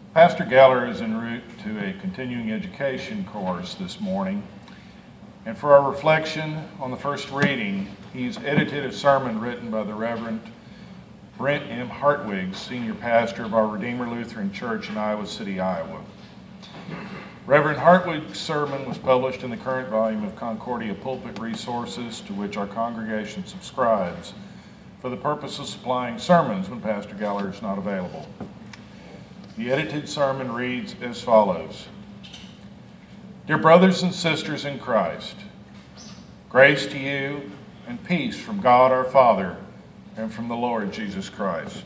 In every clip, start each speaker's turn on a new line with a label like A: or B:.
A: Pastor Geller is en route to a continuing education course this morning, and for our reflection on the first reading, he's edited a sermon written by the Reverend Brent M. Hartwig, senior pastor of our Redeemer Lutheran Church in Iowa City, Iowa. Reverend Hartwig's sermon was published in the current volume of Concordia Pulpit Resources, to which our congregation subscribes, for the purpose of supplying sermons when Pastor Geller is not available. The edited sermon reads as follows. Dear brothers and sisters in Christ, grace to you and peace from God our Father and from the Lord Jesus Christ.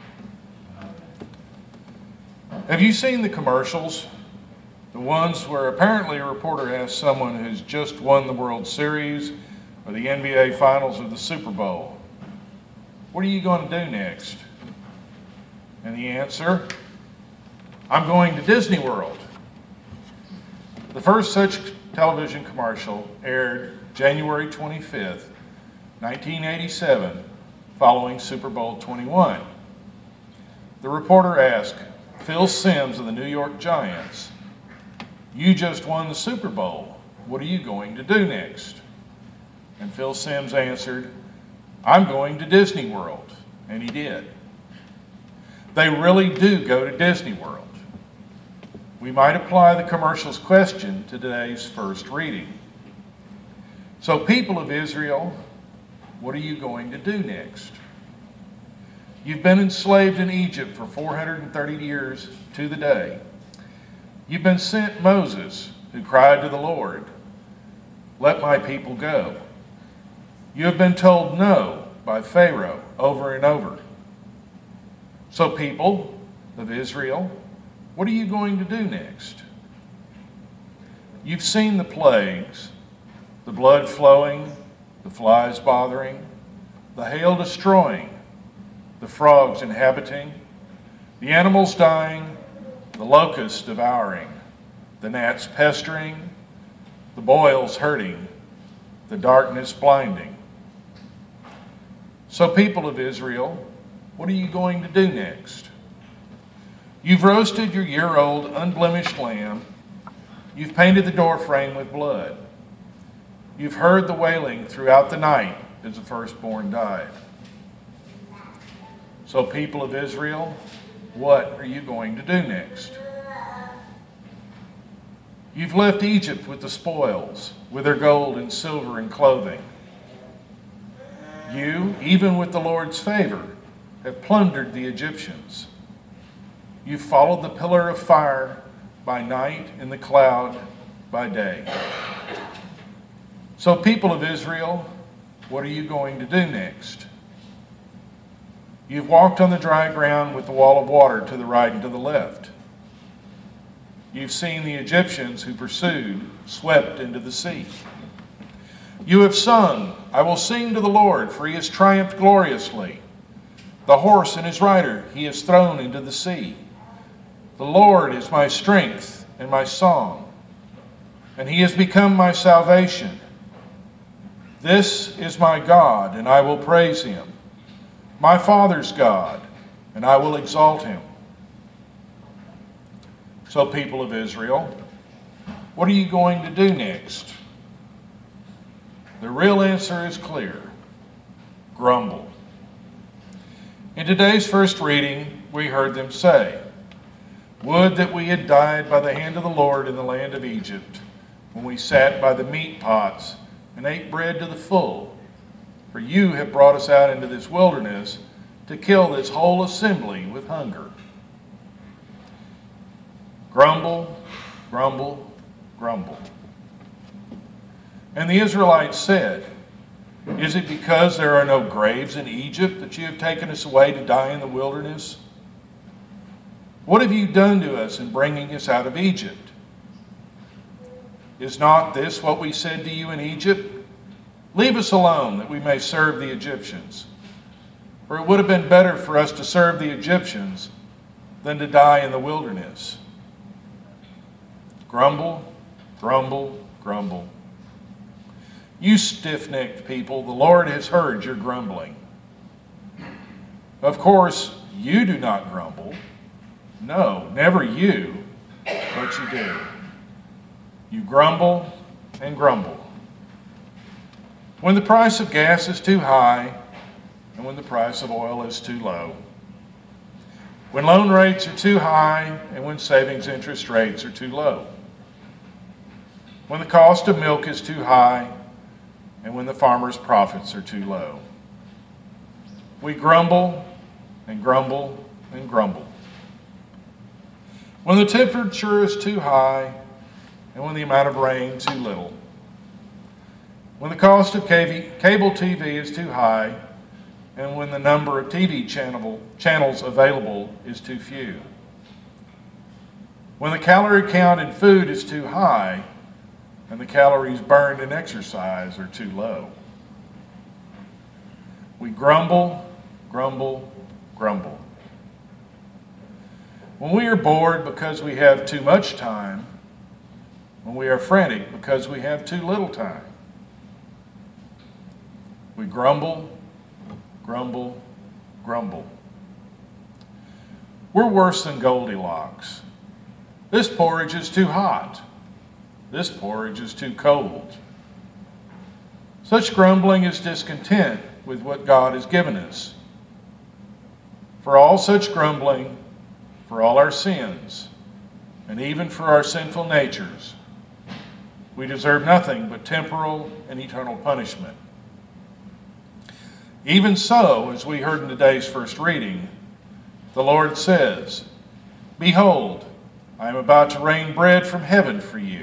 A: Have you seen the commercials? The ones where apparently a reporter asks someone who's just won the World Series or the NBA Finals or the Super Bowl, what are you going to do next? And the answer, I'm going to Disney World. The first such television commercial aired January 25th, 1987, following Super Bowl 21. The reporter asked, Phil Simms of the New York Giants, you just won the Super Bowl. What are you going to do next? And Phil Simms answered, I'm going to Disney World. And he did. They really do go to Disney World. We might apply the commercial's question to today's first reading. So, people of Israel, what are you going to do next? You've been enslaved in Egypt for 430 years to the day. You've been sent Moses, who cried to the Lord, let my people go. You have been told no by Pharaoh over and over. So, people of Israel, what are you going to do next? You've seen the plagues, the blood flowing, the flies bothering, the hail destroying, the frogs inhabiting, the animals dying, the locusts devouring, the gnats pestering, the boils hurting, the darkness blinding. So, people of Israel, what are you going to do next? You've roasted your year-old unblemished lamb. You've painted the doorframe with blood. You've heard the wailing throughout the night as the firstborn died. So, people of Israel, what are you going to do next? You've left Egypt with the spoils, with their gold and silver and clothing. You, even with the Lord's favor, have plundered the Egyptians. You followed the pillar of fire by night and the cloud by day. So, people of Israel, what are you going to do next? You've walked on the dry ground with the wall of water to the right and to the left. You've seen the Egyptians who pursued, swept into the sea. You have sung, I will sing to the Lord, for he has triumphed gloriously. The horse and his rider he has thrown into the sea. The Lord is my strength and my song, and he has become my salvation. This is my God, and I will praise him. My Father's God, and I will exalt him. So, people of Israel, what are you going to do next? The real answer is clear. Grumble. In today's first reading, we heard them say, would that we had died by the hand of the Lord in the land of Egypt, when we sat by the meat pots and ate bread to the full. For you have brought us out into this wilderness to kill this whole assembly with hunger. Grumble, grumble, grumble. And the Israelites said, is it because there are no graves in Egypt that you have taken us away to die in the wilderness? What have you done to us in bringing us out of Egypt? Is not this what we said to you in Egypt? Leave us alone that we may serve the Egyptians. For it would have been better for us to serve the Egyptians than to die in the wilderness. Grumble, grumble, grumble. You stiff-necked people, the Lord has heard your grumbling. Of course, you do not grumble, No, never you, but you do. You grumble and grumble. When the price of gas is too high and when the price of oil is too low. When loan rates are too high and when savings interest rates are too low. When the cost of milk is too high and when the farmer's profits are too low. We grumble and grumble and grumble. When the temperature is too high and when the amount of rain too little. When the cost of cable TV is too high and when the number of TV channels available is too few. When the calorie count in food is too high and the calories burned in exercise are too low. We grumble, grumble, grumble. When we are bored because we have too much time, when we are frantic because we have too little time. We grumble, grumble, grumble. We're worse than Goldilocks. This porridge is too hot. This porridge is too cold. Such grumbling is discontent with what God has given us. For all such grumbling, for all our sins, and even for our sinful natures, we deserve nothing but temporal and eternal punishment. Even so, as we heard in today's first reading, the Lord says, "Behold, I am about to rain bread from heaven for you."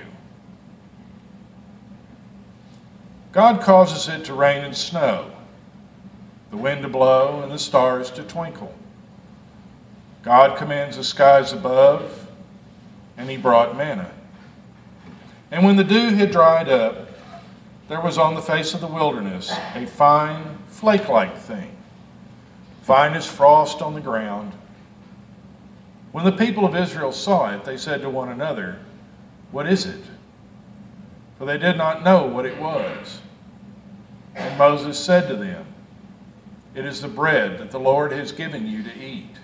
A: God causes it to rain and snow, the wind to blow and the stars to twinkle. God commands the skies above, and he brought manna. And when the dew had dried up, there was on the face of the wilderness a fine, flake-like thing, fine as frost on the ground. When the people of Israel saw it, they said to one another, "What is it?" For they did not know what it was. And Moses said to them, "It is the bread that the Lord has given you to eat."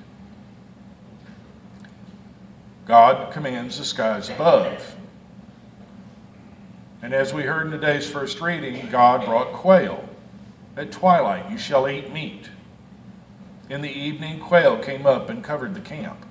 A: God commands the skies above. And as we heard in today's first reading, God brought quail. At twilight you shall eat meat. In the evening quail came up and covered the camp.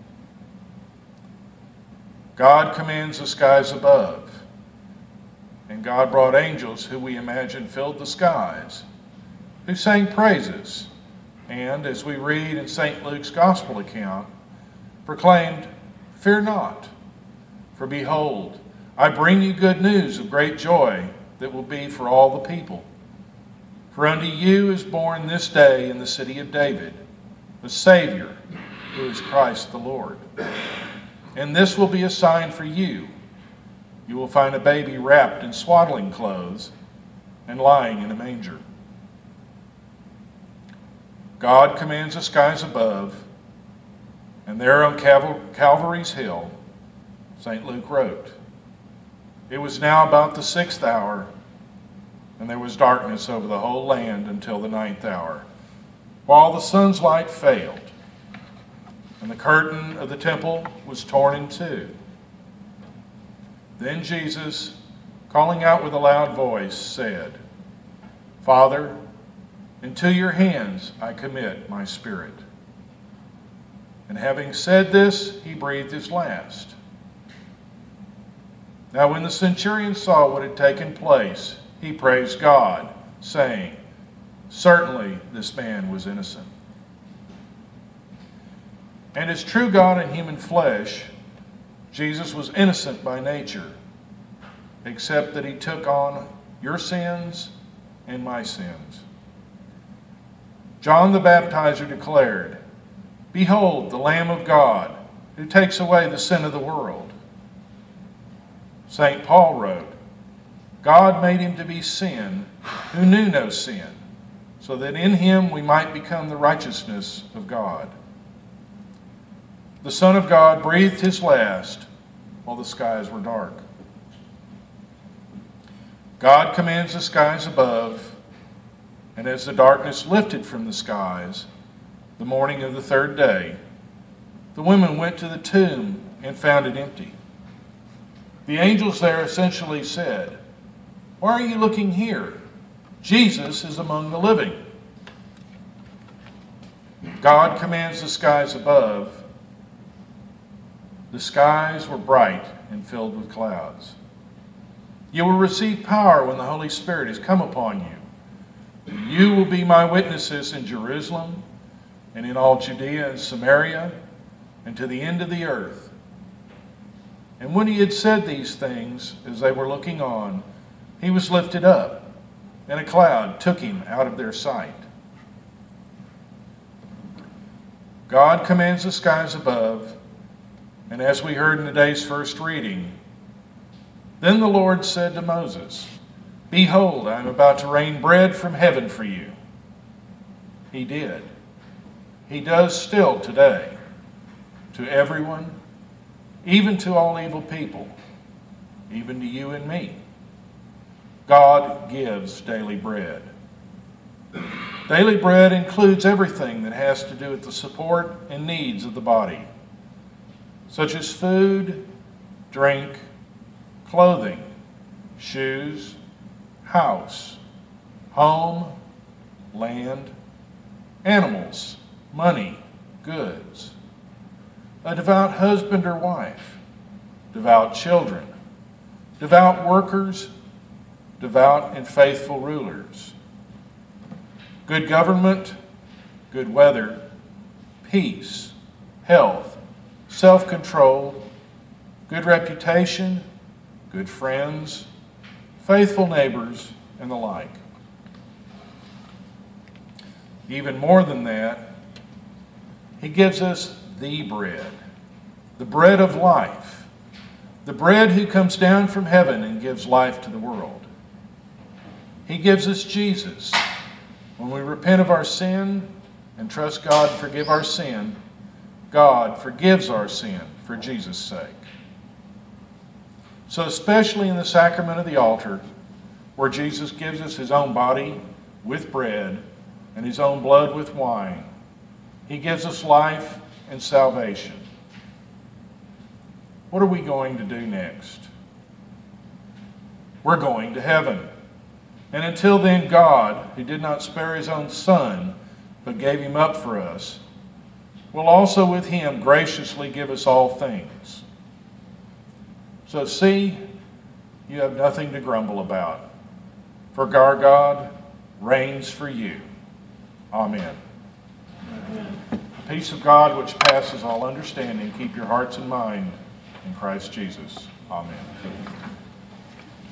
A: God commands the skies above. And God brought angels who we imagine filled the skies, who sang praises, and, as we read in St. Luke's Gospel account, proclaimed, "Fear not, for behold, I bring you good news of great joy that will be for all the people. For unto you is born this day in the city of David the Savior, who is Christ the Lord. And this will be a sign for you. You will find a baby wrapped in swaddling clothes and lying in a manger." God commands the skies above, and there on Calvary's hill, St. Luke wrote, "It was now about the 6th hour, and there was darkness over the whole land until the 9th hour, while the sun's light failed, and the curtain of the temple was torn in two. Then Jesus, calling out with a loud voice, said, 'Father, into your hands I commit my spirit.' And having said this, he breathed his last. Now when the centurion saw what had taken place, he praised God, saying, 'Certainly this man was innocent.' And as true God in human flesh, Jesus was innocent by nature, except that he took on your sins and my sins. John the Baptizer declared, 'Behold, the Lamb of God, who takes away the sin of the world.' St. Paul wrote, 'God made him to be sin who knew no sin, so that in him we might become the righteousness of God.' The Son of God breathed his last while the skies were dark. God commands the skies above, and as the darkness lifted from the skies, the morning of the third day, the women went to the tomb and found it empty. The angels there essentially said, "Why are you looking here? Jesus is among the living." God commands the skies above. The skies were bright and filled with clouds. You will receive power when the Holy Spirit has come upon you. You will be my witnesses in Jerusalem and in all Judea and Samaria and to the end of the earth. And when he had said these things, as they were looking on, he was lifted up, and a cloud took him out of their sight. God commands the skies above, and as we heard in today's first reading, then the Lord said to Moses, "Behold, I am about to rain bread from heaven for you." He did. He does still today, to everyone, even to all evil people, even to you and me. God gives daily bread. Daily bread includes everything that has to do with the support and needs of the body, such as food, drink, clothing, shoes, house, home, land, animals, money, goods, a devout husband or wife, devout children, devout workers, devout and faithful rulers, good government, good weather, peace, health, self-control, good reputation, good friends, faithful neighbors, and the like. Even more than that, he gives us the bread of life, the bread who comes down from heaven and gives life to the world. He gives us Jesus. When we repent of our sin and trust God to forgive our sin, God forgives our sin for Jesus' sake. So especially in the sacrament of the altar, where Jesus gives us his own body with bread and his own blood with wine, he gives us life and salvation. What are we going to do next? We're going to heaven. And until then, God, who did not spare his own Son, but gave him up for us, will also with him graciously give us all things. So see, you have nothing to grumble about, for our God reigns for you. Amen. The peace of God, which passes all understanding, keep your hearts and mind in Christ Jesus. Amen.